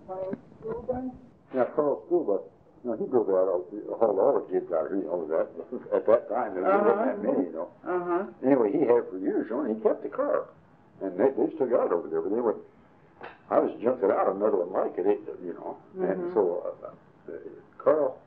School bus? Yeah, Carl's school bus. You know, he drove out hauled all the kids out here, you know, that at that time there wasn't that many, you know. Anyway, he had for years, you know, and he kept the car. And they still got it over there, but they were, I was junking out another one like it, you know. And so Carl,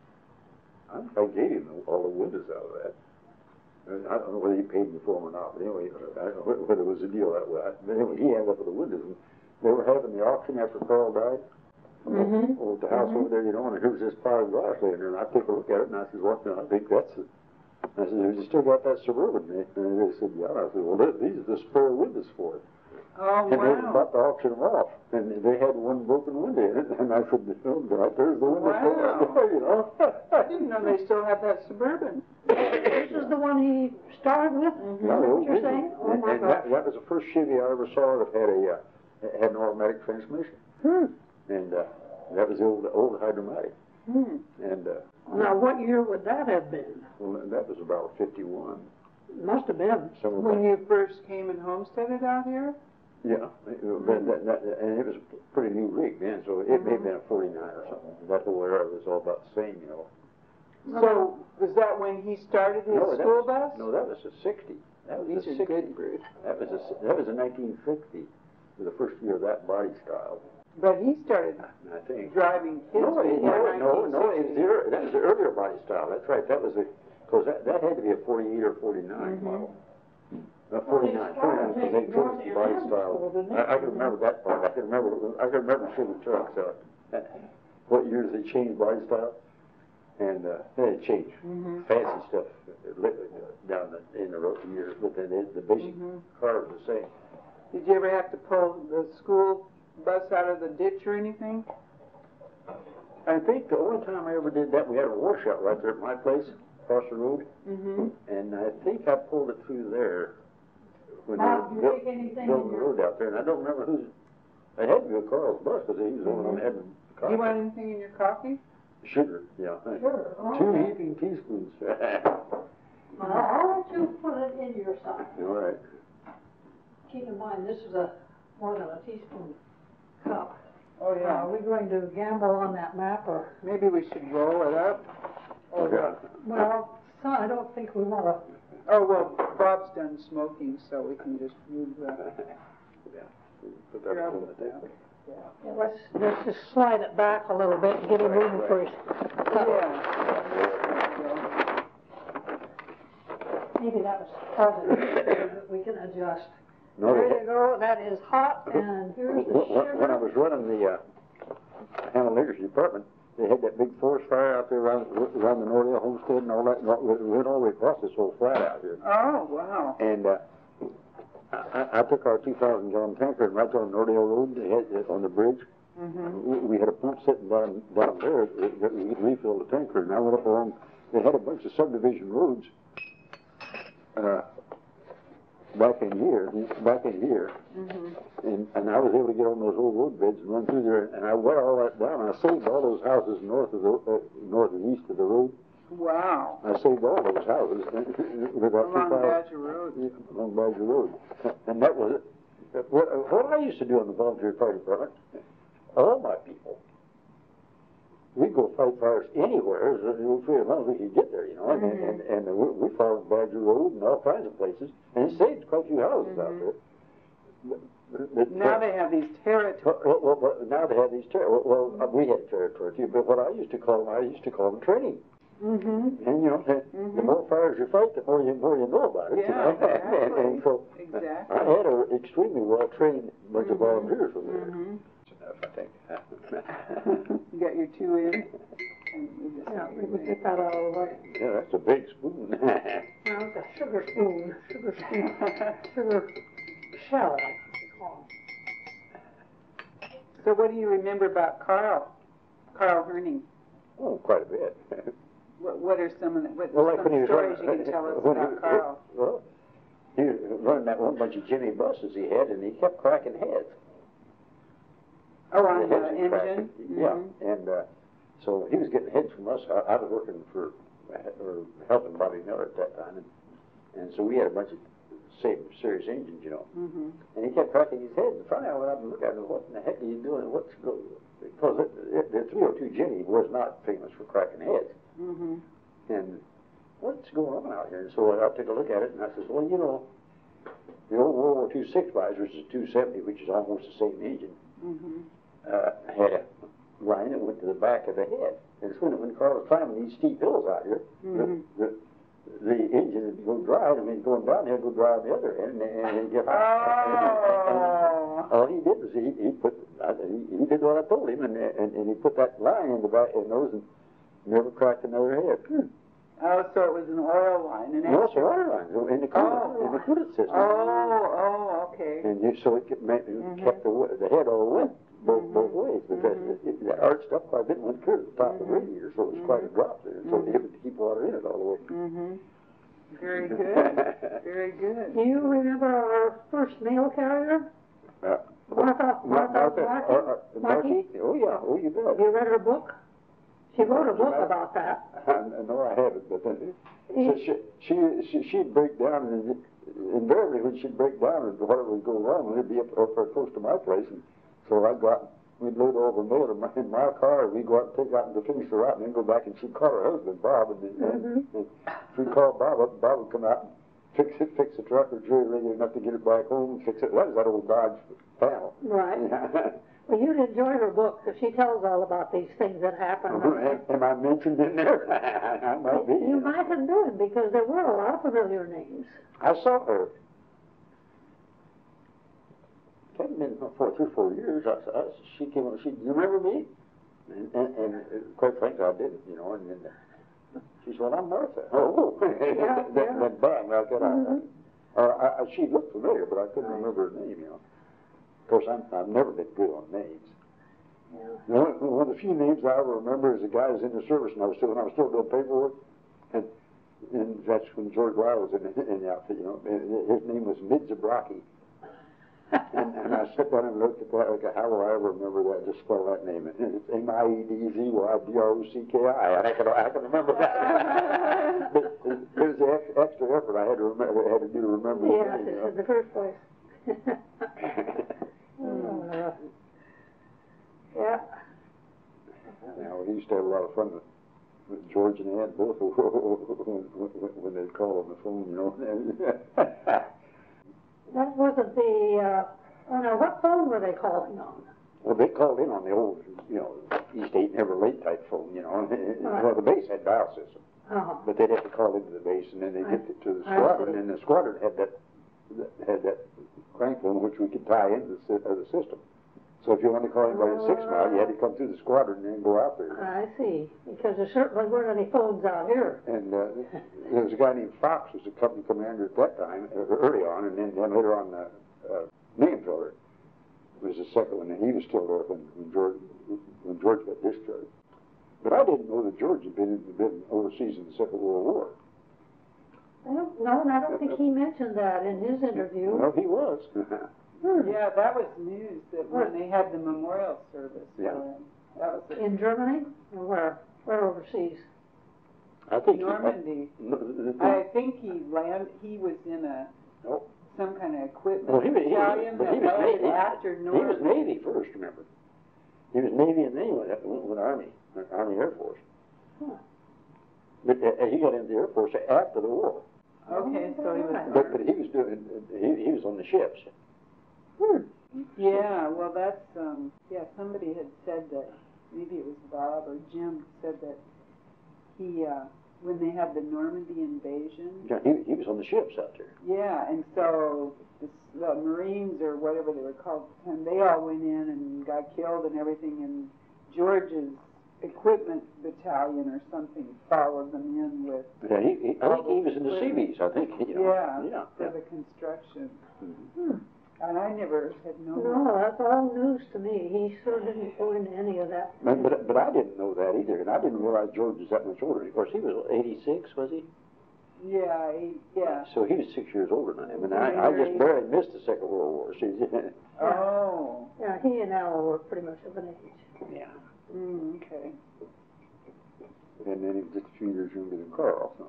I gave him all the windows out of that. And I don't know whether he paid me for them or not, but anyway, I don't know whether it was a deal that way. But anyway, he ended up with the windows. And they were having the auction after Carl died. Over the house over there, you know, and there was this pile of glass laying there, and I took a look at it, and I said, well, I think that's it. I said, have you still got that Suburban? And they said, yeah. And I said, well, these are the spare windows for it. Oh, and wow. they were about to auction them off, and they had one broken window in it, and I said, oh, right there's the window for it, you know. I didn't know they still have that Suburban. This is the one he started with? Is that what you're saying? Oh, my God. That was the first Chevy I ever saw that had an automatic transmission. And that was the old Hydromatic. And now, what year would that have been? well, that was about 51. Must have been. When you first came and homesteaded out here? Yeah, and it was a pretty new rig then, so it may have been a 49 or something. That whole era was all about the same, you know. So, was that when he started his school bus? No, that was a 60. That was These a are 60. good, Bruce. That was a 1960. The first year of that body style. But he started I think. driving kids No, before that was the earlier body style. That's right. That was because that had to be a 48 or 49 model. 49, because they changed the body style. I can remember that part. I can remember Chevy trucks. What years they changed body style, and they changed fancy stuff down in the road years, but then the basic car was the same. Did you ever have to pull the school bus out of the ditch or anything? I think the only time I ever did that, we had a washout right there at my place, across the road, and I think I pulled it through there when they were building the road out there, and I don't remember whose. It had to be a Carl's bus because he was the only one that had the coffee. You want anything in your coffee? Sugar, yeah. Sure. 2 heaping teaspoons. I'll let you put it in your side. All right. Keep in mind, this is more than a teaspoon cup. Oh, yeah. Are we going to gamble on that map, or? Maybe we should roll it up. Well, so I don't think we want to. Oh, well, Bob's done smoking, so we can just move that. Put that on the table. Yeah, let's just slide it back a little bit and give him room for his cup. Maybe that was part of it that we can adjust. No, there you go. That is hot, and here's the sugar. When I was running the Hamlin Acres department, they had that big forest fire out there around the Nordale homestead and all that. And it went all the way across this whole flat out here. Oh, wow. And I took our 2,000-gallon tanker and right on Nordale Road, on the bridge. We had a pump sitting down there that we could refill the tanker. And I went up along. They had a bunch of subdivision roads back in here, and I was able to get on those old road beds and run through there. And I wet all that down. And I saved all those houses north and east of the road. Wow. I saved all those houses. Along Badger Road. Yeah, along Badger Road. And that was it. What I used to do in the volunteer fire department, all my people, we'd go fight fires anywhere as long as we could get there, you know. And we followed Badger Road and all kinds of places, and it saved quite a few houses out there. Now they have these territories. Well, now they have these territories. Well, we had territory too, but what I used to call them training. And you know, the more fires you fight, the more you know about it. Yeah, you know? And so I had an extremely well trained bunch of volunteers from there. I think. You got your 2 in? Yeah, we can get that out of the way. Yeah, that's a big spoon. Now, it's a sugar spoon, sugar shell, I think they call them. So what do you remember about Carl Herning? Oh, quite a bit. What are some of the stories you can tell us about Carl? Well, he was running that one bunch of Jimmy buses he had, and he kept cracking heads. Oh, on the engine? Yeah, and so he was getting heads from us. I was working or helping Bobby Miller at that time, and so we had a bunch of serious engines, you know. And he kept cracking his head. And finally, I went up and looked at him. What in the heck are you doing? because the 302 Jenny was not famous for cracking heads. Mm-hmm. And what's going on out here? And so I took a look at it, and I says, well, you know, the old World War II 6-Rise, which is a 270, which is almost the same engine, had a line that went to the back of the head. And so when Carl was climbing these steep hills out here, the engine would go dry, and when he's going down there, go dry on the other end, and he'd get hot. All he did was he did what I told him, and he put that line in the back of those and never cracked another head. Oh, so it was an oil line, an No, extra. it's a water line in the coolant system. Oh, okay. And so it kept the head all wet both ways, because it arched up quite a bit and went clear to the top of the radiator, so it was quite a drop there. So it would keep water in it all the way. Very good. Very good. Do you remember our first mail carrier? Martha Markey? Oh, yeah. Oh, you bet. Have you read her book? She wrote a book about that. No, I haven't, but then she'd break down, and invariably when she'd break down and whatever would go wrong, it'd be up close to my place, and so we'd load over mail in my car, and we'd go out and take out and finish the route, and then go back, and she'd call her husband, Bob, and we'd call Bob up, and Bob would come out and fix the truck or jury rig enough to get it back home and fix it. That was that old Dodge panel. Right. Well, you'd enjoy her book, because she tells all about these things that happen. Am I mentioned in there? I might be. You might have been, because there were a lot of familiar names. I saw her. It hadn't been for 3 or 4 years. She came up. You remember me? And quite frankly, I didn't. You know. And then she said, "Well, I'm Martha." Oh, then bang! She looked familiar, but I couldn't remember her name. You know. Of course, I've never been good on names. Yeah. One of the few names I ever remember is the guy who was in the service, and when I was still doing paperwork, and that's when George Lyle was in the outfit. You know, and his name was Midzabrocki. And I sat down and looked at that, like, how will I ever remember that? Just spell that name. And it's Miedzybrocky. I can remember that. But it was the extra effort I had to do to remember his name. Yes, in the first place. Yeah. Now, we used to have a lot of fun with George and Ed both when they'd call on the phone, you know. That wasn't the, now what phone were they calling on? Well, they called in on the old, you know, East 8 Never Late type phone, you know. Well, the base had dial system. But they'd have to call into the base, and then they'd get it to the squadron, and the squadron had that crank phone which we could tie into the system. So if you wanted to call anybody at 6 Mile, you had to come through the squadron and then go out there. I see, because there certainly weren't any phones out here. And there was a guy named Fox, who was the company commander at that time, early on, and then later on, Namenfelder was the second one, and he was still there when George got discharged. But I didn't know that George had been overseas in the Second World War. No, I don't think he mentioned that in his interview. No, he was. Yeah, that was news that when they had the memorial service. Yeah. That was in Germany? Or where? Where overseas? I think Normandy. I think he was in some kind of equipment battalion that landed after Normandy. He was Navy first, remember? He was Navy and then he went Army Air Force. But he got into the Air Force after the war. Okay, so he was. But he was he was on the ships. Yeah, well, that's somebody had said that, maybe it was Bob or Jim said that he when they had the Normandy invasion. Yeah, he was on the ships out there. Yeah, and so the Marines or whatever they were called at the time, they all went in and got killed and everything, and George's equipment battalion or something followed them in with. Yeah, I think he was in the Seabees, I think. You know. Yeah, for the construction. And I never had known that. No, that's all news to me. He sure didn't go into any of that. But I didn't know that either, and I didn't realize George was that much older. Of course, he was 86, was he? Yeah, yeah. So he was 6 years older than him, and I just barely missed the Second World War. Oh. Yeah, he and Al were pretty much of an age. Yeah. Okay. And then he was just a few years younger than Carl. So.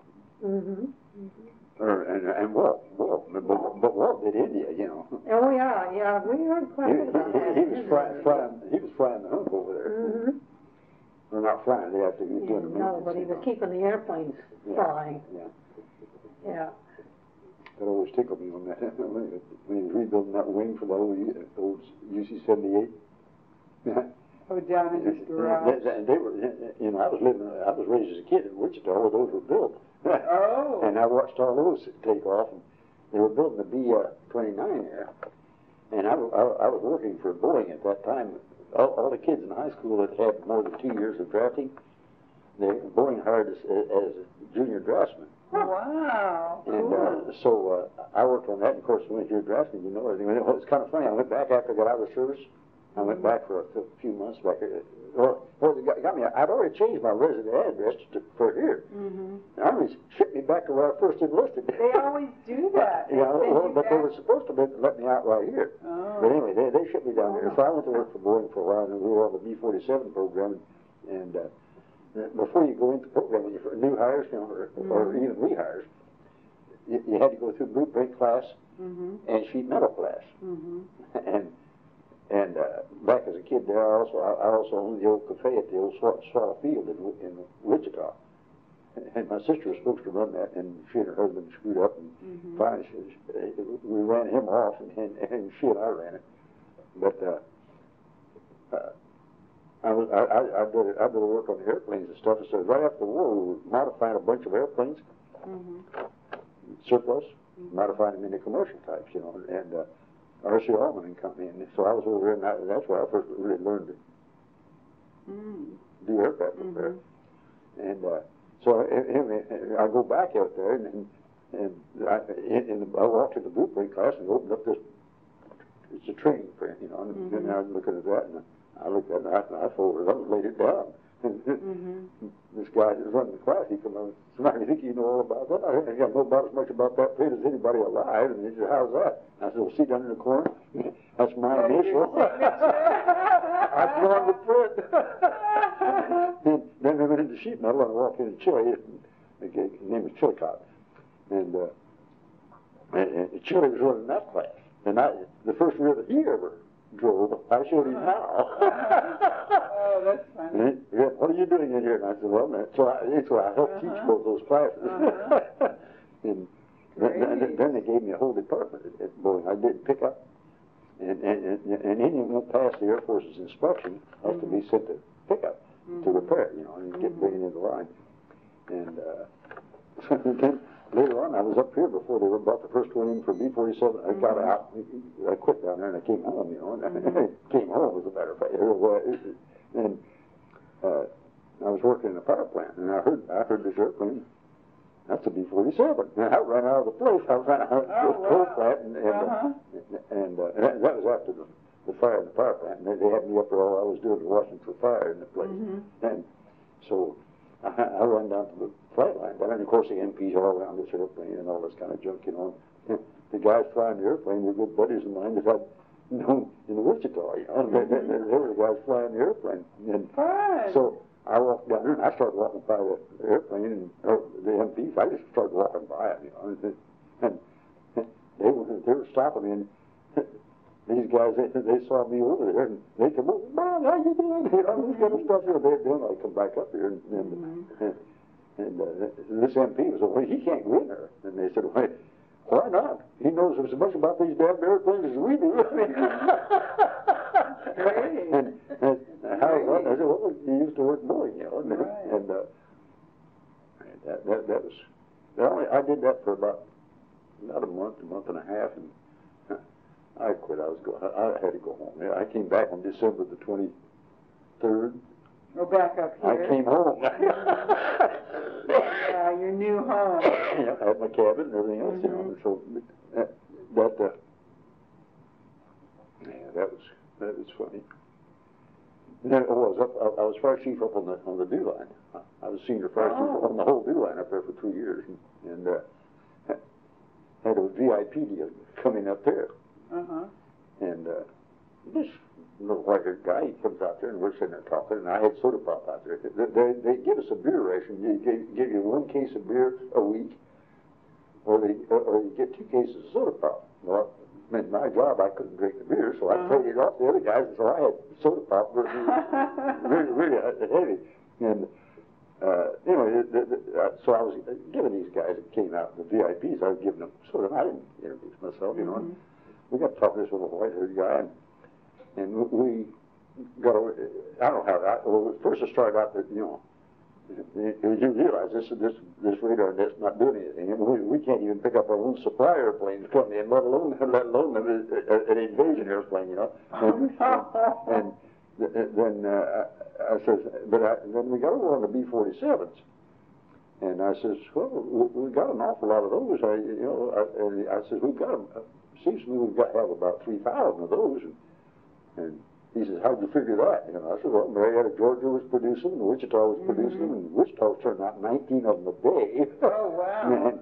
And Walt, but Walt did India, you know. Oh yeah, we heard quite a bit about that. He was flying the hump over there. They're not flying, they have to be doing the maintenance. No, but he was keeping the airplanes flying. Yeah. Yeah. That always tickled me on that. When he was rebuilding that wing for the old UC-78. Oh, down in his garage. They were, you know, I was raised as a kid in Wichita where those were built. Oh. And I watched all those take off, and they were building the B-29 there. And I was working for Boeing at that time. All the kids in high school that had more than 2 years of drafting, Boeing hired us as junior draftsmen. Wow. And so I worked on that, and of course, when you're drafting, you know everything. It was kind of funny. I went back after I got out of the service. I went back for a few months back. Well, it got me. I'd already changed my resident address for here. The Army shipped me back to where I first enlisted. They always do that. Yeah, but they were supposed to let me out right here. Oh. But anyway, they shipped me down there. So I went to work for Boeing for a while, and we were on the B-47 program. And before you go into programming for new hires, you know, or even rehires, you had to go through blueprint class and sheet metal class. And back as a kid there, I also owned the old cafe at the old Swallow Field in Wichita. And my sister was supposed to run that, and she and her husband screwed up, and finally we ran him off, and she and I ran it. But I did work on the airplanes and stuff. So right after the war, we were modifying a bunch of airplanes, surplus, modifying them into commercial types, you know, and R.C. Allman and Company. And so I was over there, and that's where I first really learned to do aircraft repair. And so I go back out there, and I walked in the blueprint class and opened up this. It's a training print, you know, and then I was looking at that, and I looked at it, and I folded it up and laid it down. And this guy that was running the class, he come on, somebody think you know all about that? I know about as much about that print as anybody alive. And he said, how's that? I said, well, see down in the corner? That's my initial. I drawn the print. And then I went into sheet metal, and I walked into Chile. His name was Chillicott. And Chile was running that class. And the first river he ever drove, I showed him how. Oh, that's funny. Yeah, what are you doing in here? And I said, well, so I helped teach both those classes. And then they gave me a whole department at Boeing. I did pick up, and anyone who passed the Air Force's inspection has to be sent to pick up to repair, you know, and get bringing in the line. And then later on, I was up here before they brought the first one in for B-47. I got out, I quit down there, and I came home, you know, and I came home, as a matter of fact. And I was working in a power plant, and I heard this airplane. That's a B-47. And I ran out of the place. I ran out of the coal plant, and that was after the fire in the power plant. And they had me up there. All I was doing was watching for fire in the place. And so I ran down to the flight line down, and of course the MPs all around this airplane and all this kind of junk, you know. The guys flying the airplane were good buddies of mine that I'd known in Wichita, you know. They were the guys flying the airplane. And so I walked down there, and I started walking by the airplane, and the MPs, I just started walking by it, you know. And they were stopping me, and these guys, they saw me over there, and they said, well, man, how you doing? You know, this kind of stuff. You know, then I come back up here, and this MP was, well, he can't go in there. And they said, well, why not? He knows as much about these damn airplanes as we do. Great. And how was that? I said, well, he used to work Boeing, you know. And that was, I did that for about a month and a half, and I quit. I had to go home. I came back on December the 23rd. Go back up here. I came home. Yeah, your new home. Yeah, I had my cabin and everything else, you know. So that was funny. And then I was fire chief up on the dew line. I was senior fire chief on the whole dew line up there for 2 years, and had a VIP deal coming up there. And this little white-haired guy, he comes out there, and we're sitting there talking, and I had soda pop out there. They give us a beer ration. They give you 1 case of beer a week, or you get 2 cases of soda pop. Well, in my job, I couldn't drink the beer, so I traded off the other guys, so I had soda pop, really, really heavy. And anyway, so I was giving these guys that came out, the VIPs, I was giving them sort of, I didn't introduce myself, you know. And we got to talk to this little white-haired guy, and we got over, I don't know how, well, first it started out that, you know, you realize this radar net's not doing anything. We can't even pick up our own supply airplanes coming in, let alone an invasion airplane, you know. And then I says, then we got over on the B-47s, and I says, well, we got an awful lot of those. I says, we've got them. Seems to me we've got to have about 3,000 of those. And he says, how'd you figure that? You know, I said, well, Marietta, Georgia was producing them, and Wichita was producing them, and Wichita was turning out 19 of them a day. Oh, wow.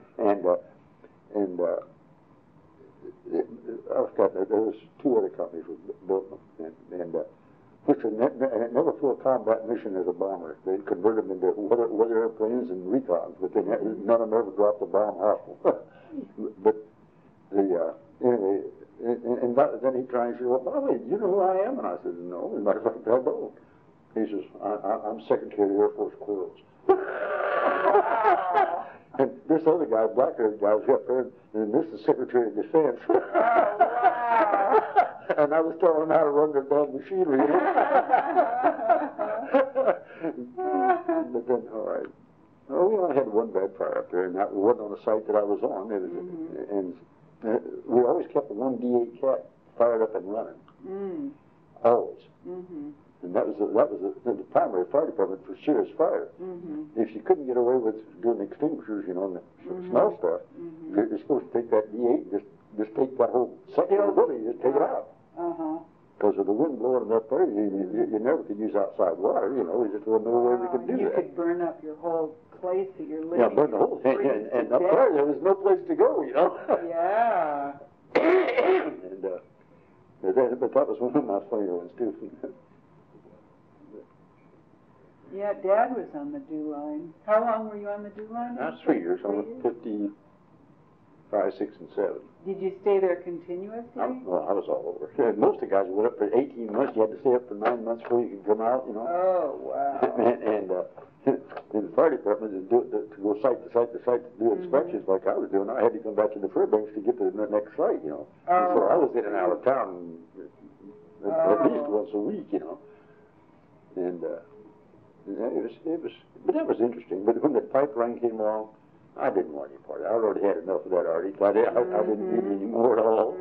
I forgot, there was two other companies who built them, which never flew a combat mission as a bomber. They converted them into weather airplanes and recons, but none of them ever dropped a bomb hostile. But anyway, and then he tried to say, well, by the way, do you know who I am? And I said, no. As a matter of fact, I don't. He says, I'm Secretary of the Air Force Corps. And this other guy, black-haired guy, was up there, and this is Secretary of Defense. Oh, wow. And I was telling him how to run their damn machinery. But then, all right. Well, we only had one bad fire up there, and that wasn't on the site that I was on. It was, and we always kept the one D8 Cat fired up and running. Always. And that was the primary fire department for serious fire. If you couldn't get away with doing extinguishers, you know, and the smell stuff, you're supposed to take that D8 and just take that whole section of the building, just take it out. Because of the wind blowing up there, you never could use outside water, you know, we just wasn't no way we could do that. You could burn up your whole place that you're living in. Yeah, burn the whole thing, and up there was no place to go, you know. Yeah. But that was one of my funnier ones, too. Yeah, Dad was on the DEW line. How long were you on the DEW line? 3 years. I went 55, 6, and 7. Did you stay there continuously? Well, I was all over. Most of the guys went up for 18 months. You had to stay up for 9 months before you could come out, you know. Oh, wow. And in the fire department, to go site to site to site to do inspections like I was doing, I had to come back to the Fairbanks to get to the next site, you know. So I was in and out of town at least once a week, you know. And but that was interesting. But when the pipeline came along, I didn't want any part of it. I already had enough of that already. I didn't need any more at all.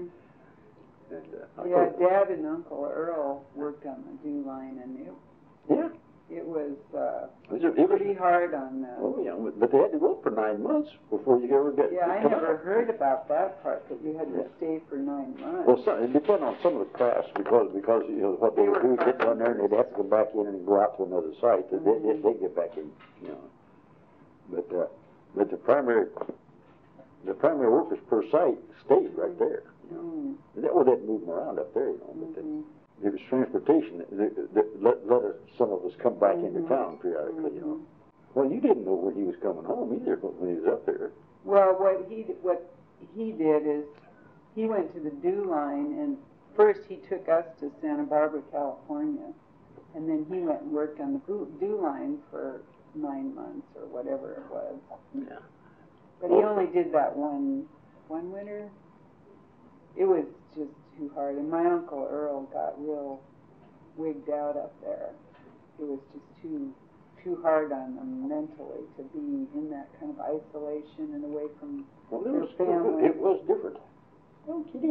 Yeah, Dad and Uncle Earl worked on the DEW line, and it was pretty hard on them. Oh, yeah, but they had to work for 9 months before you ever get. Yeah, I never heard about that part, that you had to stay for 9 months. Well, it depended on some of the crafts, because you know what they would do, get down there and they'd have to come back in and go out to another site. They'd get back in, you know. But the primary workers per site stayed right there. You know. Well, they'd move them around up there, you know. But it was transportation that let some of us come back into town periodically, you know. Well, you didn't know when he was coming home either when he was up there. Well, what he did is he went to the DEW line, and first he took us to Santa Barbara, California, and then he went and worked on the DEW line for 9 months or whatever it was. Yeah. But he only did that one winter. It was just too hard, and my Uncle Earl got real wigged out up there. It was just too hard on them mentally to be in that kind of isolation and away from their family. It was different. Oh, kitty.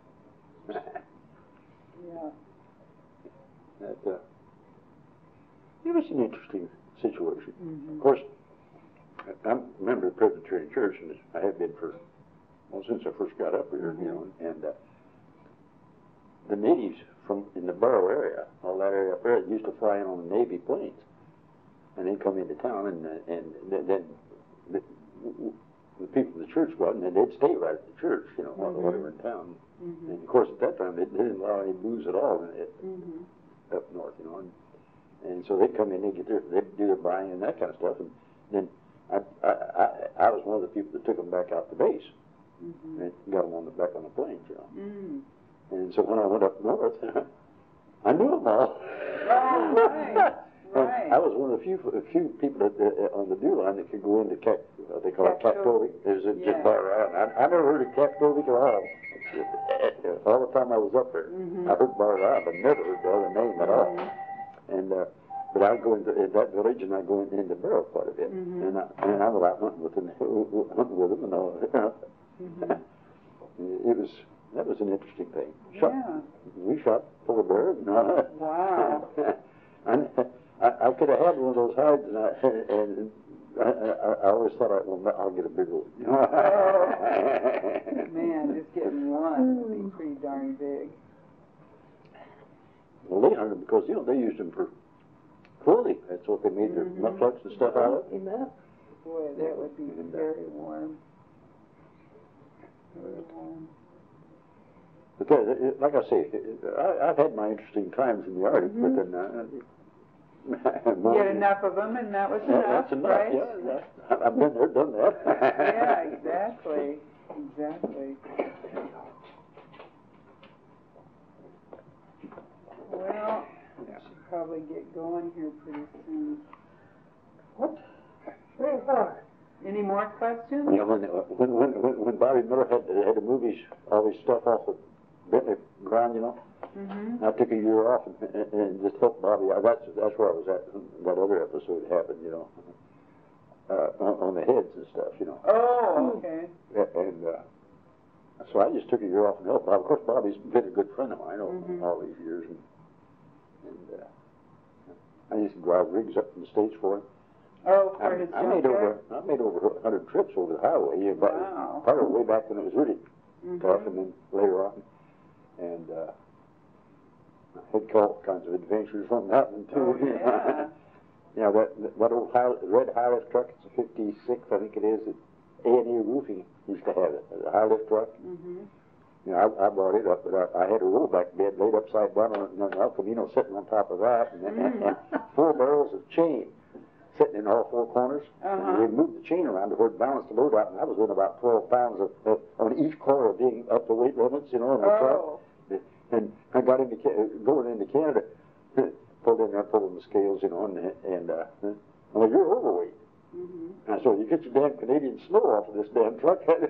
Yeah. It was an interesting situation. Of course, I'm a member of the Presbyterian Church, and I have been since I first got up here, you know, and the natives in the Barrow area, all that area up there, used to fly in on the Navy planes, and they'd come into town, and then the people of the church go out, and then they'd stay right at the church, you know, while they were in town. And of course, at that time, they didn't allow any booze at all up north, you know, and so they'd come in, they'd do their buying and that kind of stuff, and then I was one of the people that took them back out to base, and got them back on the planes, you know. And so when I went up north, I knew them all. Oh, right. right. I was one of the few people on the deer line that could go into they call it Captovic. Is it just by around? I never heard of Captovic at all. All the time I was up there, I heard Bar Rob, but never heard the other name at all. And but I go into that village, and I go into the barrel quite a bit, and I was out hunting with them, and all. That was an interesting thing. We shot polar bear. Wow. I could have had one of those hides, and I always thought I'll get a bigger one. Man, just getting one would be pretty darn big. Well, they hunted because they used them for clothing. That's what they made their mufflets and stuff out of. Boy, that would be very warm. Very warm. Because, like I say, I've had my interesting times in the Arctic, but then you get enough of them, and that was enough. That's enough. Right? Yeah, I've been there, done that. Yeah, exactly. Well, I should probably get going here pretty soon. What? Very hard. Any more questions? You know, when Bobby Miller had the movies, all this stuff off the Bentley ground, I took a year off and just helped Bobby out. That's where I was at. That other episode happened, on the heads and stuff, Oh, okay. And so I just took a year off and helped Bob. Of course, Bobby's been a good friend of mine over all these years, and I used to drive rigs up from the States for him. Oh, for his junkyard? I made over 100 trips over the highway. Wow. Part of the way back when it was really tough, and then later on. And I had all kinds of adventures on that one, too. Oh, yeah. That old red high-lift truck, it's a 56, I think it is, that A&E Roofing used to have it, a high-lift truck. I brought it up, but I had a rollback bed laid upside down on El Camino sitting on top of that, and 4 barrels of chain sitting in all 4 corners. And we moved the chain around to where it balanced the load out, and I was doing about 12 pounds on each corner of being up the weight limits, in the truck. And I got going into Canada, pulled in there, pulling the scales, and well, you're overweight. And so you get your damn Canadian snow off of this damn truck. Then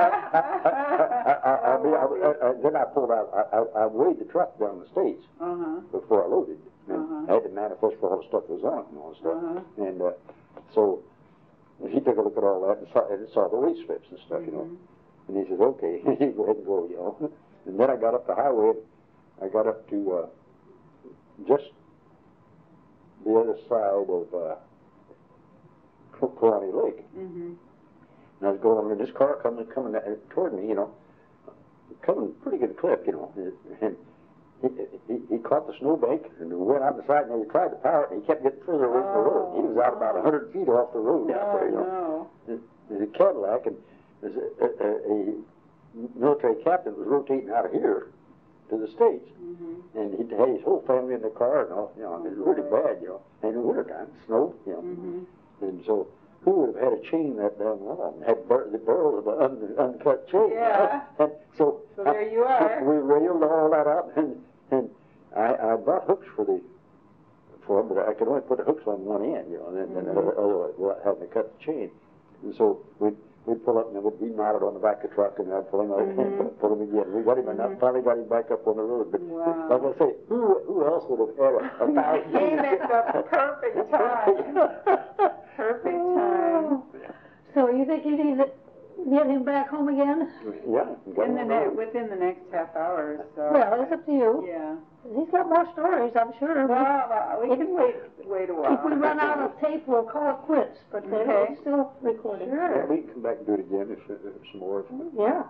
I pulled out, I weighed the truck down in the States before I loaded. And I had to manifest for all the stuff that was on it and all that stuff. And so he took a look at all that and saw the weight slips and stuff, And he says, okay, go ahead and go, And then I got up the highway. I got up to just the other side of Kalani Lake. And I was going, and this car coming toward me, coming pretty good clip, and he caught the snowbank and went out the side, and he tried to power it, and he kept getting further away from the road. He was out about 100 feet off the road out there, There's a Cadillac, and there's a military captain was rotating out of here to the States, and he had his whole family in the car, and all, it was really bad, and in the wintertime, snow, and so who would have had a chain that damn long? Had the barrels of an uncut chain. Yeah. And so there you are. We railed all that up, and I brought hooks for them, but I could only put the hooks on one end, and then otherwise having to cut the chain. And so we'd pull up, and it would be knotted on the back of the truck, and I'd pull him out and pull him again. We got him, and I finally got him back up on the road. But like I say, who else would have had a thousand? Came at the perfect time. Perfect time. So you think you need to get him back home again? Yeah. Within the next half hour or so. Well, it's up to you. Yeah. He's got more stories, I'm sure. Well, we can wait a while. If we run out of tape, we'll call it quits, but they're still recording. Yeah, we can come back and do it again if some more. Yeah.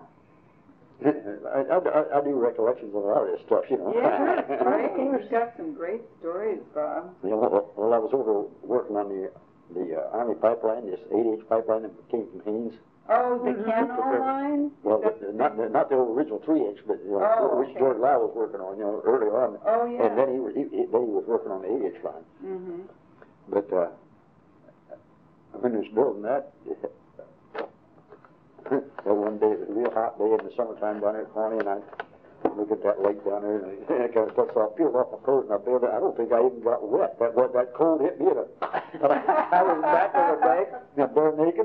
I do recollections of a lot of this stuff, Yeah, right. You've got some great stories, Bob. Well, I was over working on the Army pipeline, this 8-inch pipeline that came from Haynes. Oh, the Canal line? Well, not the original 3-inch, but which George Lau was working on, early on. Oh, yeah. And then he was working on the 8-inch line. But when he was building that one day, it was a real hot day in the summertime down here at Pawnee, and Look at that lake down there, and I kind of stuff, so I peeled off my coat, and I don't think I even got wet. That cold hit me, and I was back on the bank, bare naked.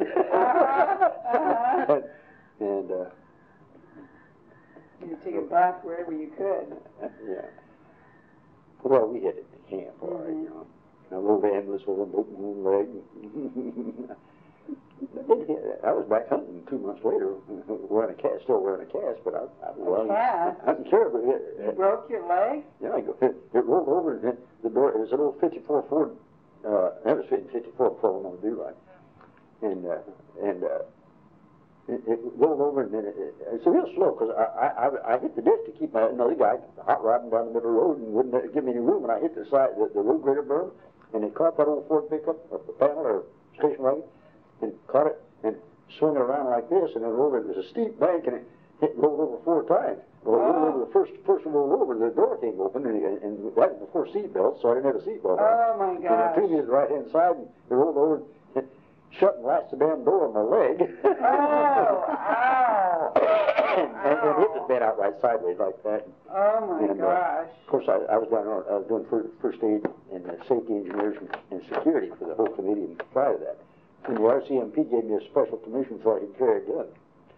and you take a bath wherever you could. Yeah. Well, we headed to camp, all right, you know. A little ambulance with a broken leg. I was back hunting 2 months later, wearing a cast, still wearing a cast, but I didn't care. But you broke your leg? Yeah, it rolled over, and then the door, it was an old 54 Ford, that was 54 Ford on the do line. And it rolled over, and then it's real slow, because I hit the ditch to keep another guy hot rodding down the middle of the road and wouldn't give me any room, and I hit the side, the road grader berm, and it caught that old Ford pickup, or panel, or station wagon, and caught it, and swung it around like this, and then rolled it. It was a steep bank, and it rolled over 4 times. Well, it rolled over the first roll over, the door came open, and that was before seatbelts, so I didn't have a seatbelt on. Oh, my gosh. And it took me to the right-hand side, and it rolled over, and shut and latched the damn door on my leg. Oh, ow. and hit the bed outright sideways like that. Oh, my gosh. Of course, I was doing first aid and safety engineers and security for the whole committee and prior to that. And the RCMP gave me a special commission so I could carry a gun.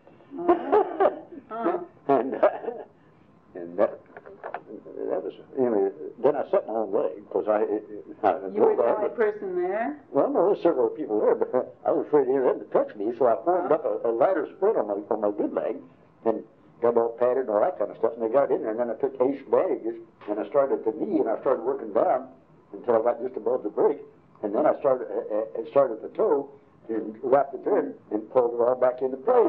And that was, anyway, then I set my own leg, because You were the only person there? Well, no, there's several people there, but I was afraid of them to touch me, so I formed up a lighter spread on my good leg, and got all padded and all that kind of stuff, and they got in there, and then I took ace bandages, and I started at the knee, and I started working down until I got just above the break, and then I started at the toe, and wrapped it in, and pulled it all back into place.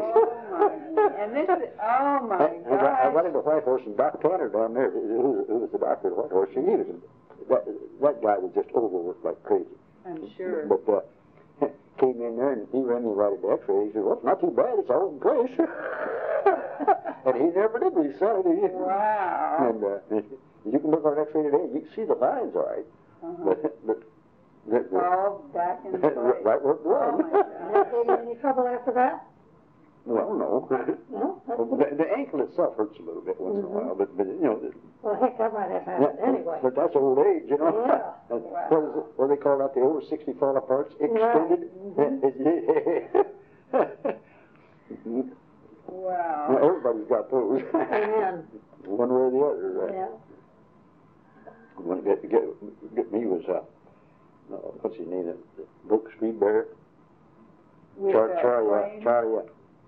Oh my God. I went into Whitehorse, and Doc Tanner down there, who was the doctor at Whitehorse, that guy was just overworked like crazy. I'm sure. But came in there, and he ran me right at the x-ray. He said, well, it's not too bad, it's all in place. And he never did me, son. Wow. And you can look on an x-ray today, you can see the lines all right. But all back in place. Right where it was. Oh my God. Did you have any trouble after that? Well, no. No? The ankle itself hurts a little bit once in a while, but you know. Well, heck, that might have happened anyway. But that's old age, you know. Yeah. What do they call that? The over 60 fall aparts? Extended? Wow. Now, everybody's got those. Amen. One way or the other, right? Yeah. When it get me was, what's his name? The broke speed bear? Charlie.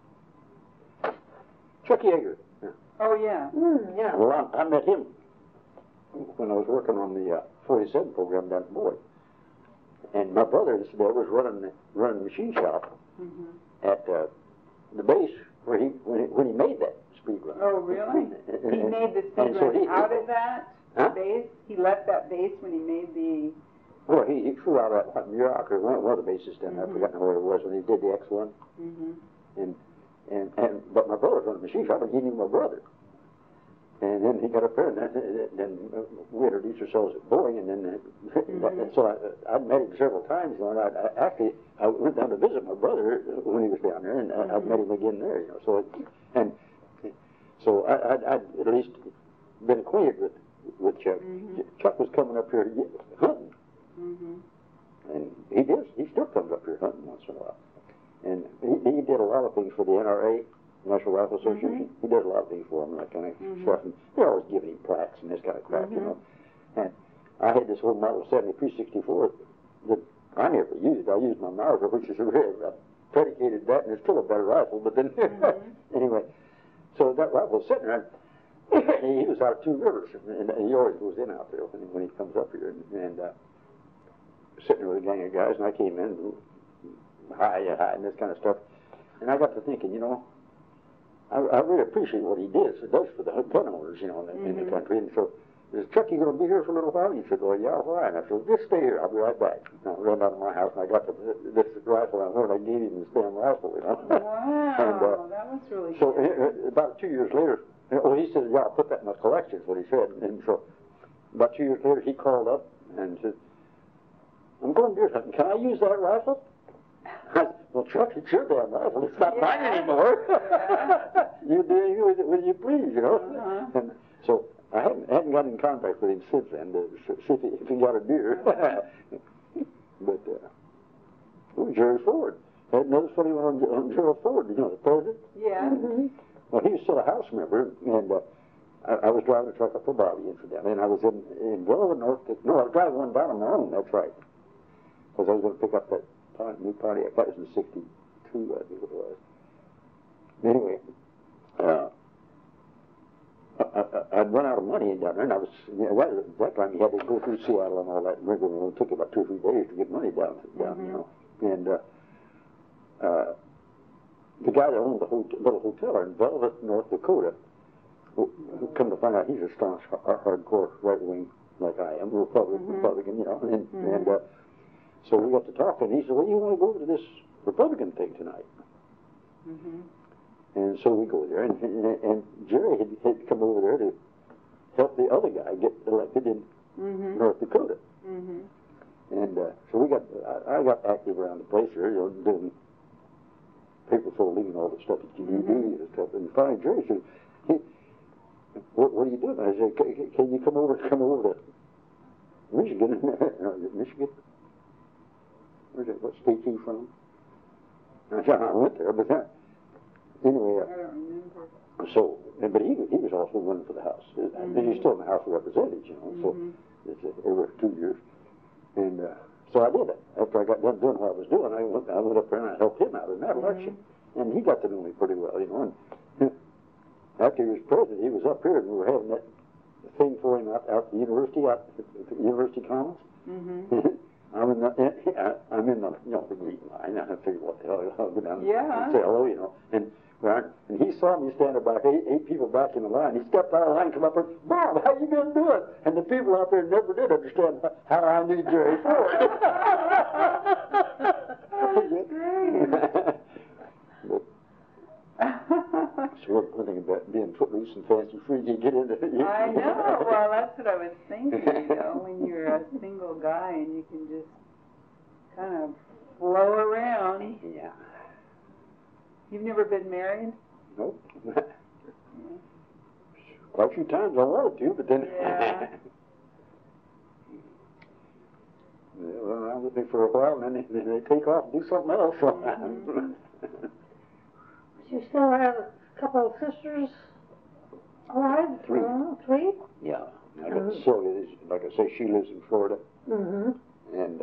Chuck Yeager. Yeah. Oh, yeah. Yeah. Well, I met him when I was working on the 47 program down at Boyd. And my brother was running the machine shop at the base when he made that speed run. Oh, really? He made the speed run out of that base? He left that base when he made the... Well, he flew out of Muroc, or one of the bases down there. I've forgotten where it was when he did the X1. But my brother was on the machine shop, and he knew my brother. And then he got up there, and then we introduced ourselves at Boeing, and then so I'd met him several times. You know, and I went down to visit my brother when he was down there, and I met him again there. You know, so I'd at least been acquainted with Chuck. Chuck was coming up here hunting. And he still comes up here hunting once in a while. And he did a lot of things for the NRA, National Rifle Association. He did a lot of things for them, that kind of stuff. And they're always giving him plaques and this kind of crap, you know. And I had this old Model 70 P64 that I never used. I used my Mauser, which is I predicated that, and it's still a better rifle. But then, anyway, so that rifle was sitting there. He was out of Two Rivers, and he always goes in out there when he comes up here. And sitting with a gang of guys, and I came in, hi, and this kind of stuff. And I got to thinking, you know, I really appreciate what he does for the gun owners, you know, in the country. And so, is Chuck, you going to be here for a little while? He said, well, yeah, why? And I said, just stay here. I'll be right back. And I ran out of my house, and I got this rifle. I learned I gave him this damn rifle, you know. Wow, and, that was really so good. About 2 years later, well, he said, yeah, I'll put that in my collection, is what he said. And so about 2 years later, he called up and said, I'm going deer hunting. Can I use that rifle? Well, Chuck, it's your damn rifle. It's not mine anymore. You do what you please, you know. And so I hadn't gotten in contact with him since then to see if he got a deer. But Jerry Ford. I had another funny one on Gerald Ford, you know, the president. Yeah. Well, he was still a House member, and I was driving a truck up for Bobby, incidentally, and I was in Delaware, North Carolina. No, I was driving one down on my own, that's right. Because I was going to pick up that new Pontiac. That was in 62, I think it was. Anyway, I'd run out of money down there, and I was, at that time you had to go through Seattle and all that, and it took about 2 or 3 days to get money down, you know. And the guy that owned the little hotel in Velvet, North Dakota, who come to find out he's a staunch, hardcore right-wing, like I am, Republican, you know, and so we got to talking, and he said, well, you want to go over to this Republican thing tonight? And so we go there, and Jerry had come over there to help the other guy get elected in North Dakota. And so I got active around the place there, you know, doing paper folding and all the stuff that you do and stuff. And finally Jerry said, hey, what are you doing? I said, can you come over to Michigan? Michigan? Where's that? What state you from? I said, I went there, but anyway. I don't remember. So, but he was also running for the House. He's still in the House of Representatives, you know. So it's every 2 years. And so I did it. After I got done doing what I was doing, I went up there and I helped him out in that election. And he got to know me pretty well, you know. And after he was president, he was up here and we were having that thing for him out at the University Commons. I'm in the you know, the meeting line. I figured, what the hell, I'll go down and say hello, you know. And he saw me standing back, eight people back in the line. He stepped out of the line, come up and, Bob, how you been doing? And the people out there never did understand how I knew Jerry Ford. So one thing about being footloose and fancy free, you get into it. I know. Well, that's what I was thinking, you know, when you're a single guy and you can just kind of flow around. Yeah. You've never been married? Nope. Quite a few times I wanted to, but then... Yeah. They run around with me for a while, and then they take off and do something else. You still have a couple of sisters alive? 3. 3? Yeah. I got Sylvia, like I say, she lives in Florida. And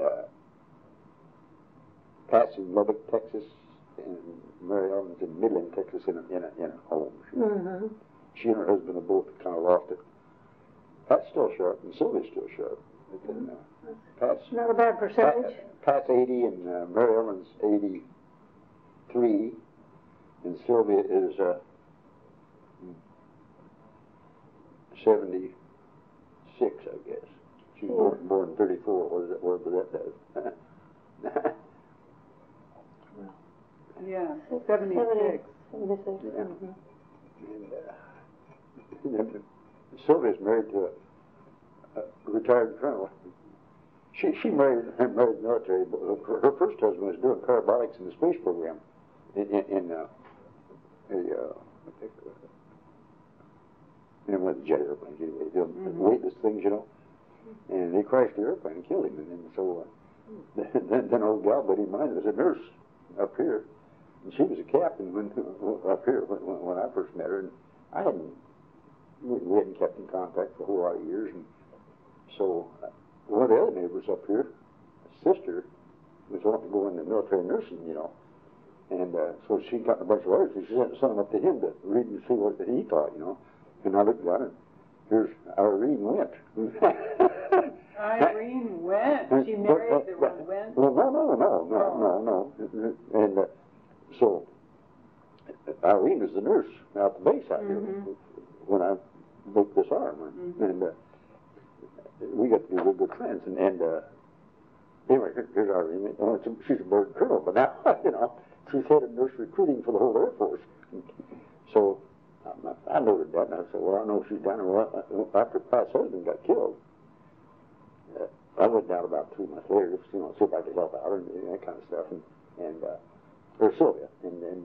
Pat's in Lubbock, Texas, and Mary Ellen's in Midland, Texas, in a home. She and her husband have both kind of lost it. Pat's still sharp, and Sylvia's still sharp. Pat's not a bad percentage. Pat's 80, and Mary Ellen's 83, and Sylvia is 76, I guess. She's born 34, whatever that does. Yeah, 76. 76. And Sylvia's married to a retired colonel. She married military, but her first husband was doing parabolics in the space program one of the jet airplanes, anyway, doing weightless things, you know. And they crashed the airplane and killed him. And so then old gal buddy of mine was a nurse up here. And she was a captain up here when I first met her. And we hadn't kept in contact for a whole lot of years. And so one of the other neighbors up here, his sister, was wanting to go into military nursing, you know. And so she got a bunch of letters, and she sent some up to him to read and see what he thought, you know. And I looked down, and here's Irene Went. Irene Went? She married the one Went? Well, no. And so Irene was the nurse out at the base out here when I broke this arm. And we got to be real good friends. And anyway, here's Irene. She's a bird colonel, but now, you know, she's head of nurse recruiting for the whole Air Force. So I noted that, and I said, well, I know she's down there. Well, after Pat's husband got killed, I went down about 3 months later, you know, see if I could help out and that kind of stuff. And or Sylvia, and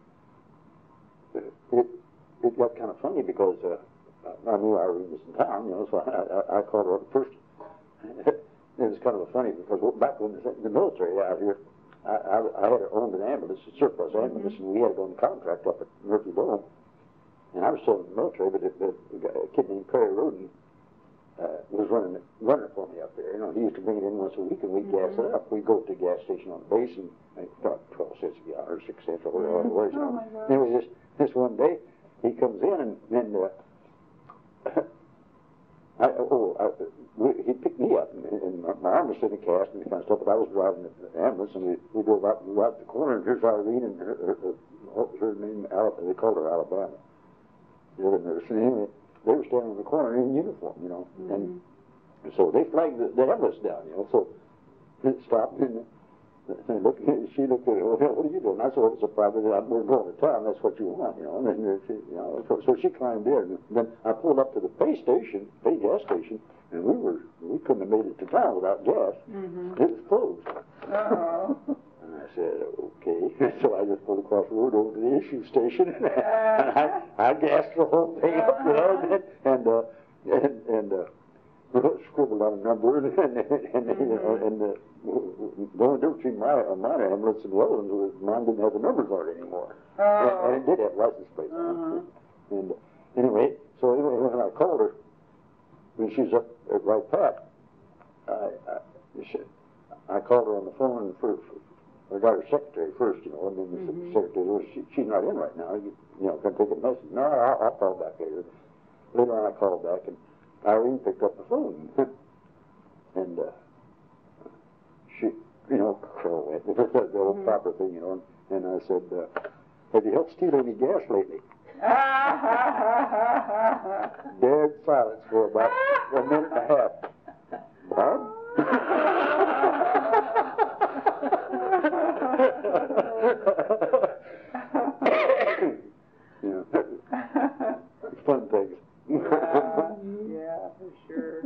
it got kind of funny because I knew Irene was in town, so I called her up first. It was kind of funny because back when in the military out here, I had owned an ambulance, a surplus ambulance, and we had it on contract up at Murphy Dome. And I was still in the military, but a kid named Perry Roden was running for me up there. He used to bring it in once a week, and we'd gas it up. We'd go to the gas station on the base and make 12 cents a gallon or 6 cents or whatever it was. Oh my gosh. Anyway, this one day, he comes in and he picked me up, and my arm was sitting cast and kind of stuff, but I was driving the ambulance, and we drove out the corner, and here's Irene, and what was her name? They called her Alabama. The other nurse, and anyway, they were standing in the corner in uniform, and so they flagged the ambulance down, so it stopped, and she looked at her, well, what are you doing? I said, well, it's a private, we're going to town, that's what you want, and so she climbed in, and then I pulled up to the pay gas station, and we couldn't have made it to town without gas. It was closed. Uh-oh. And I said, okay. So I just pulled across the road over to the issue station, and I gassed the whole thing up, and scribbled on a number, and the only difference between my ambulance and the other ones was mine didn't have the numbers on it anymore. And it did have license plates on it. And anyway, when I called her, when she was up at Wright Pat, I called her on the phone first. I got her secretary first, and then the secretary was, she's not in right now. Can I take a message? No, I'll call back later. Later on, I called back, and Irene picked up the phone, and she, the old proper thing, and I said, have you helped steal any gas lately? Dead silence for about a minute and a half. Bob? Fun things. Yeah, for sure.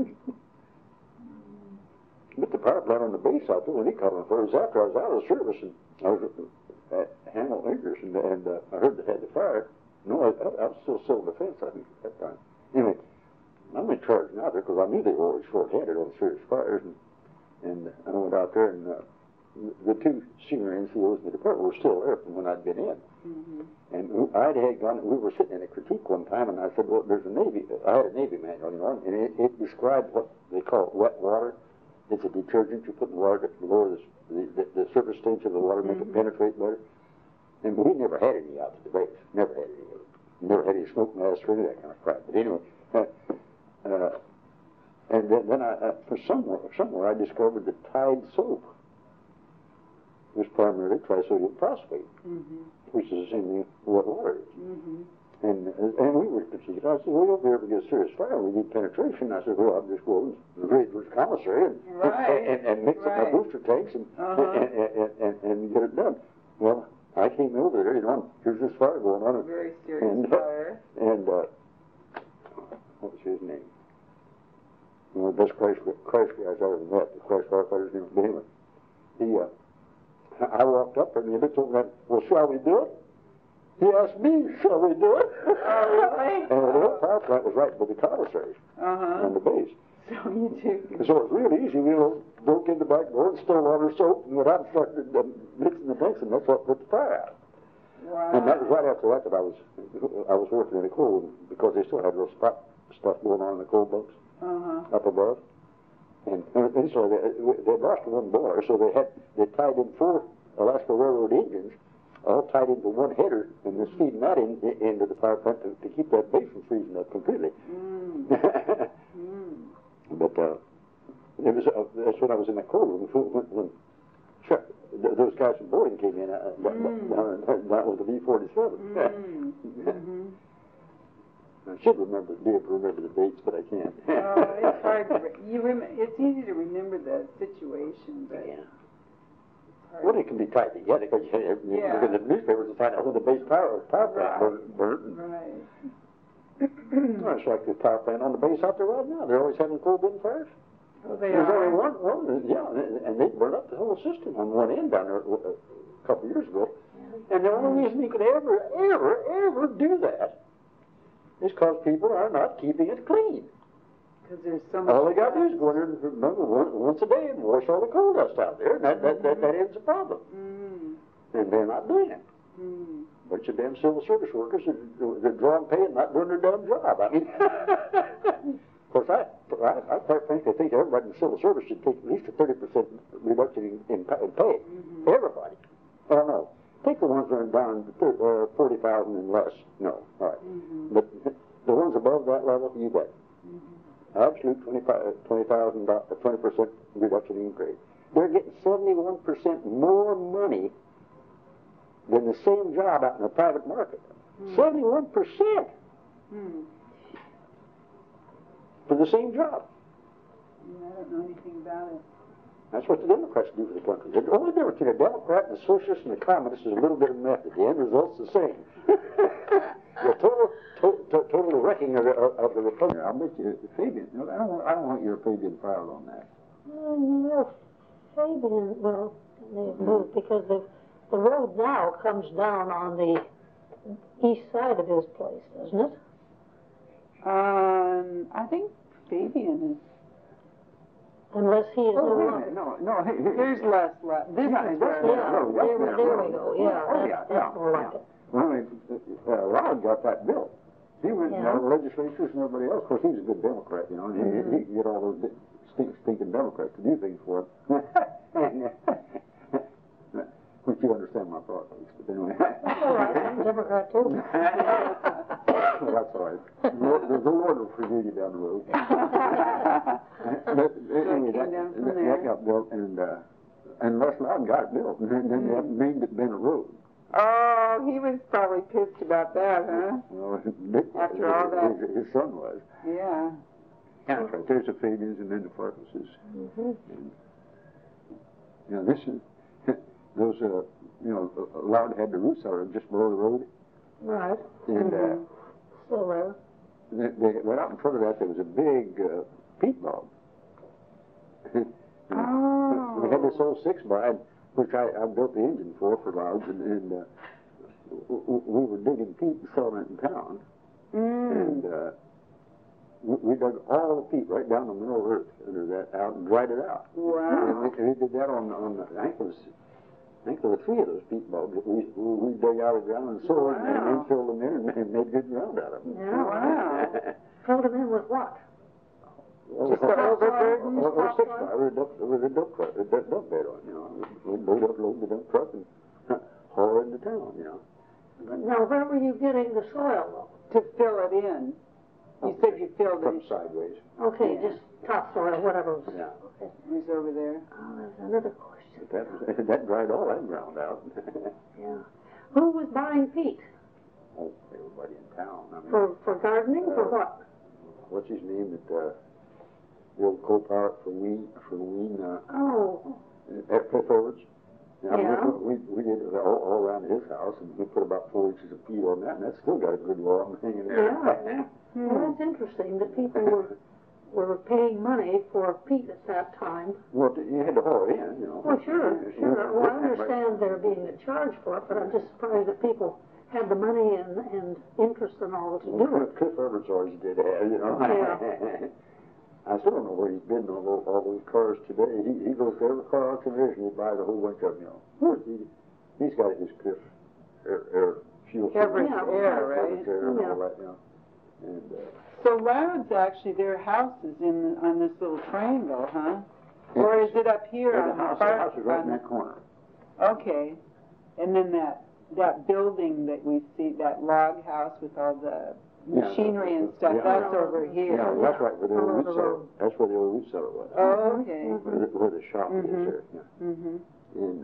But the power plant on the base out there, when he called me for, it was after I was out of service, and I was at Hamilton Acres, and I heard they had the fire. No, I was still civil defense, I think, at that time. Anyway, I'm in charge now there because I knew they were always short-handed on serious fires, and I went out there, and the two senior NCOs in the department were still there from when I'd been in. And we were sitting in a critique one time, and I said, well, I had a Navy manual, and it described what they call wet water. It's a detergent you put in water to lower the surface stage of the water, make it penetrate better. And we never had any out to the base. Never had any. Never had any smoke masks or any of that kind of crap. But anyway, and then I for somewhere I discovered that Tide soap was primarily trisodium phosphate, which is the same thing what water is. And we were conceded. I said, well, if we ever get a serious fire, we need penetration. I said, well, I'll just go to the Rangers commissary and mix up my booster tanks and get it done. Well, I came over there, here's this fire going on. Very serious fire. And what was his name? One of the best crash guys I ever met, the crash firefighter's name was Damon. I walked up and he looked over and went, well, shall we do it? He asked me, shall we do it? Really? And the old power plant was right by the commissary on the base. So you do. So it was real easy. We broke in the back door and stole all our soap and went out and started mixing the tanks, and that's what put the fire out. Wow. And that was right after that I was working in the coal because they still had real stuff going on in the coal bunks up above. And so they lost one boiler, so they tied in 4 Alaska Railroad engines, all tied into one header, and was feeding that into the power plant to keep that base from freezing up completely. But that's when I was in the coal room when those guys from Boeing came in. That was the B-47. I should be able to remember the dates, but I can't. It's hard to. It's easy to remember the situation, but well, it can be tied together because the newspapers will find out when the base power plant burned. Right. Well, it's like the power plant on the base out there right now. They're always having coal bin fires. Oh, they There's are. only one, and they burned up the whole system on one end down there a couple of years ago. And the only reason he could ever do that is because people are not keeping it clean. Because there's so much. All they got to do is go in there and remember once a day and wash all the coal dust out there, and that ends the problem. And they're not doing it. Bunch of damn civil service workers that drawing pay and not doing their damn job. I mean, of course, I quite frankly think everybody in the civil service should take at least a 30% reduction in pay. Everybody. Oh no. Take the ones that are down 40,000 and less. No. All right. But the ones above that level, you bet. Absolute 20% reduction in grade. They're getting 71% more money than the same job out in the private market. 71% for the same job. I don't know anything about it. That's what the Democrats do for the country. The only difference between a Democrat and a socialist and a communist is a little bit of method. The end result's the same. The total wrecking of the Republic. I'll bet you, Fabian. No, I don't want your Fabian filed on that. No, Fabian. Well, they've moved because the road now comes down on the east side of his place, doesn't it? I think Fabian is. Unless he is. No. There's less. This is there we go. Yeah, that's more like it. Well, Rod got that built. He went to all the legislatures and everybody else. Of course, he's a good Democrat, you know. And he could get all those stinking Democrats to do things for him. Which you understand my politics, but anyway. That's all right. I'm a Democrat too. That's all right. The Lord will forgive you down the road. But anyway, that got built, and Les Loud got it built, and then they named it Bennett Road. Oh, he was probably pissed about that, huh? Well, after all that. His son was. Yeah. Yeah, right. There's the Fabians and then the Farquharses. And, you know, this is, those, Loud had the roots out just below the road. Right. And, still there. Right out in front of that, there was a big peat bog. Oh. We had this old 6x, which I built the engine for Loud's, and we were digging peat and selling it in town. And we dug all the peat right down the middle of the earth under that out and dried it out. Wow. And we did that on I think there were 3 of those peat bogs that we dug out of the ground and sold and then filled them in and made good ground out of them. Yeah. Wow. Filled them in with what? Just the overburden stuff? With a dump truck, a dump bed on, you know. We'd load the dump truck and haul it into town, you know. Now, where were you getting the soil, To fill it in. You said you filled From it. sideways. Okay, just topsoil, whatever. Yeah. Okay. It was over there. Oh, there's another question. That dried all that ground out. Yeah. Who was buying peat? Oh, everybody in town. I mean, For gardening? For what? what's his name? The old co-pilot for Ween. At Cliff Edwards. Yeah. We did it all around his house, and we put about 4 inches of peat on that, and that's still got a good log hanging there. Yeah. Well, that's interesting that people were paying money for peat at that time. Well, you had to haul it in, you know. Well, sure. Well, I understand there being a charge for it, but I'm just surprised that people had the money and interest and all to do it. Cliff Edwards always did have, you know. Yeah. I still don't know where he's been on all those cars today. He goes to every car exhibition, he buys a whole bunch of them, you know. Of course, he's got his Cliff air fuel. Everett Yeah. Air, right? Everett Air and all that, you know. And, So Loud's actually, their house is on this little triangle, huh? Or is it up here on the house is right in that corner. Okay. And then that building that we see, that log house with all the machinery and stuff, that's over here. Yeah, that's right, where the old root cellar. That's where the old root cellar was. Oh, okay. Where the shop is there. Yeah. And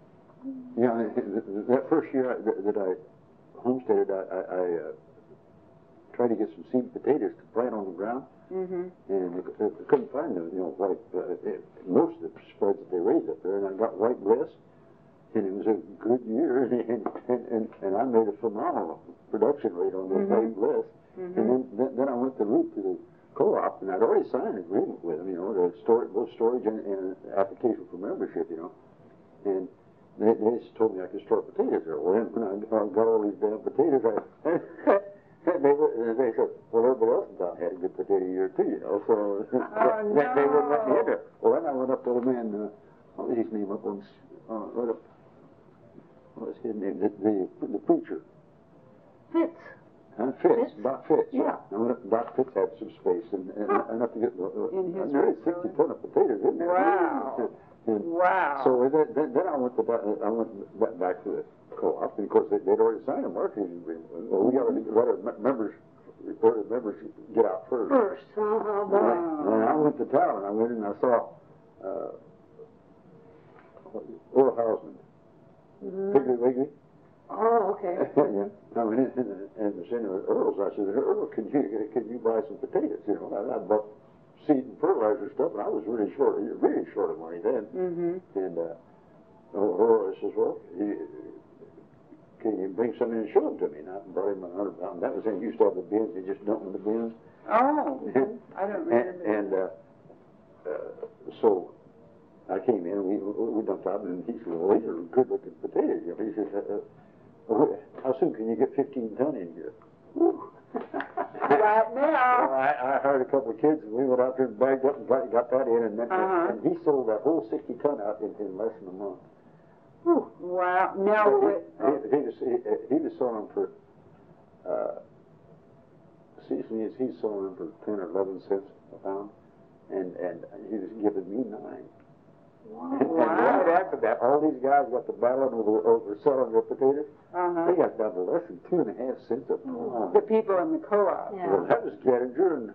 that first year that I homesteaded, I tried to get some seed potatoes to plant on the ground, and I couldn't find them. You know, white. Most of the spreads that they raised up there, and I got white bliss. And it was a good year, and I made a phenomenal production rate on those white bliss. And then I went to root to the co-op, and I'd already signed an agreement with them, you know, both storage and application for membership, you know. And they just told me I could store potatoes there. Well, then when I got all these damn potatoes, they said, well, everybody else in town had a good potato year too, you know, so they wouldn't let me in there. Well, then I went up to old man, what was his name up on, right up, what was his name, the preacher. Fitz. Fitz, Doc Fitz. Yeah. I went up to Doc Fitz had some space, and enough to get nearly 60 facility? ton of potatoes in there. Wow. And Wow. so then I went back to the co-op, and of course they'd already signed a marketing agreement. Well, we got to let our members get out first. Wow. And I went to town, and I went and I saw Earl Hausman, Piggly Wiggly. Oh, okay. Yeah. I went in and was in Earl's. I said, Earl, could you buy some potatoes? You know, I bought seed and fertilizer stuff, and I was really short of money then. Mm-hmm. And Earl says, well, can you bring some in and show them to me? And I brought him 100 pounds. That was then. You used to have the bins. You just dump in the bins. Oh, I don't remember. So I came in, we dumped out, and he said, well, these are good-looking potatoes. You know, he says, how soon can you get 15 ton in here? Right now. Well, I hired a couple of kids, and we went out there and bagged up and got that in, and he sold that whole 60 ton out in less than a month. Whew. Wow. Now he was selling them for, he's selling them for 10 or 11 cents a pound, and he was giving me 9. Wow. And right after that, all these guys got to battling over selling their potatoes. They got down to less than 2.5 cents a pound. the people in the co-op. Yeah. Well, that was Gettinger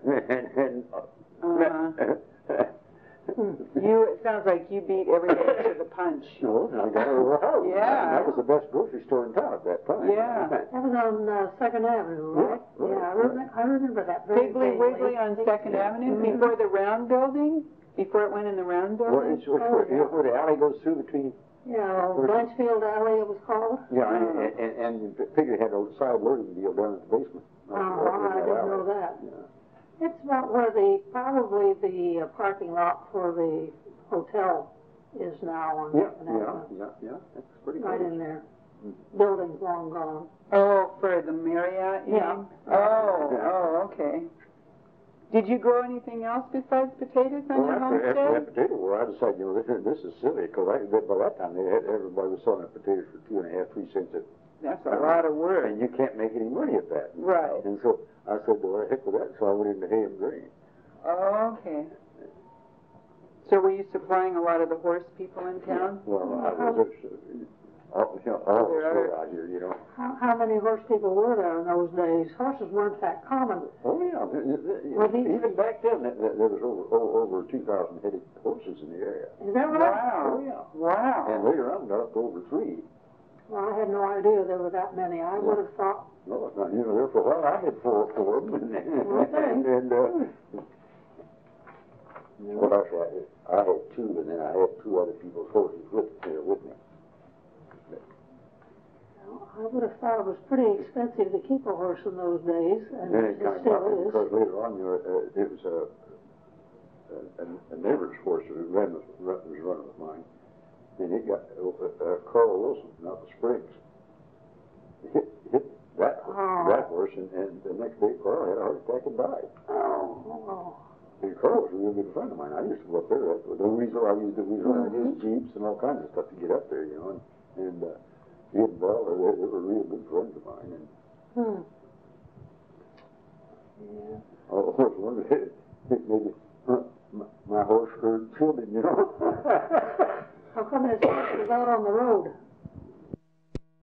It sounds like you beat everybody to the punch. No, I got it right. Yeah. That was the best grocery store in town at that time. Yeah. That was on 2nd Avenue, right? Yeah, right. I remember that very Piggly vaguely. Wiggly on 2nd Avenue, before the round building? Before it went in the round Well, building? it's where the alley goes through between. Yeah, Blanchfield Alley it was called. Yeah, and Piggly had a side loading deal down at the basement. I didn't know that. Yeah. It's about where probably the parking lot for the hotel is now on Second Avenue. Yeah. That's pretty Right close. in there. Building's long gone. Oh, for the Marriott? you Yeah. mean? Oh, okay. Did you grow anything else besides potatoes on your After that homestead? potato war, I decided, you know, this is silly, because by that time everybody was selling potatoes for 2.5, 3 cents a That's a lot of work. and you can't make any money at that. Right. And so I said, well, heck with that, so I went into hay and grain. Oh, okay. So were you supplying a lot of the horse people in town? Well, I was, all the out here, you know. How many horse people were there in those days? Horses weren't that common. Oh, yeah. Even back then, there was over 2,000 headed horses in the area. Is that right? Wow. Oh, yeah. Wow. And later on, got up to over 3. Well, I had no idea there were that many. I would have thought. No, it's not. You know, there for a while, I had 4 of them. Well, actually, I had 2, and then I had 2 other people's horses with me. I would have thought it was pretty expensive to keep a horse in those days, and Then it it kind of still got me, is. because later on, you know, it was a neighbor's horse that was running with mine, and it got Carl Wilson out the Springs. Hit that horse, and the next day Carl had a heart attack and died. Oh. And Carl was a real good friend of mine. I used to go up there. The weasel, I used to run his jeeps and all kinds of stuff to get up there, you know, and he and Bell, they were real good friends of mine. And Yeah. of course, one day, maybe my horse heard children, you know. How come his horse was out on the road?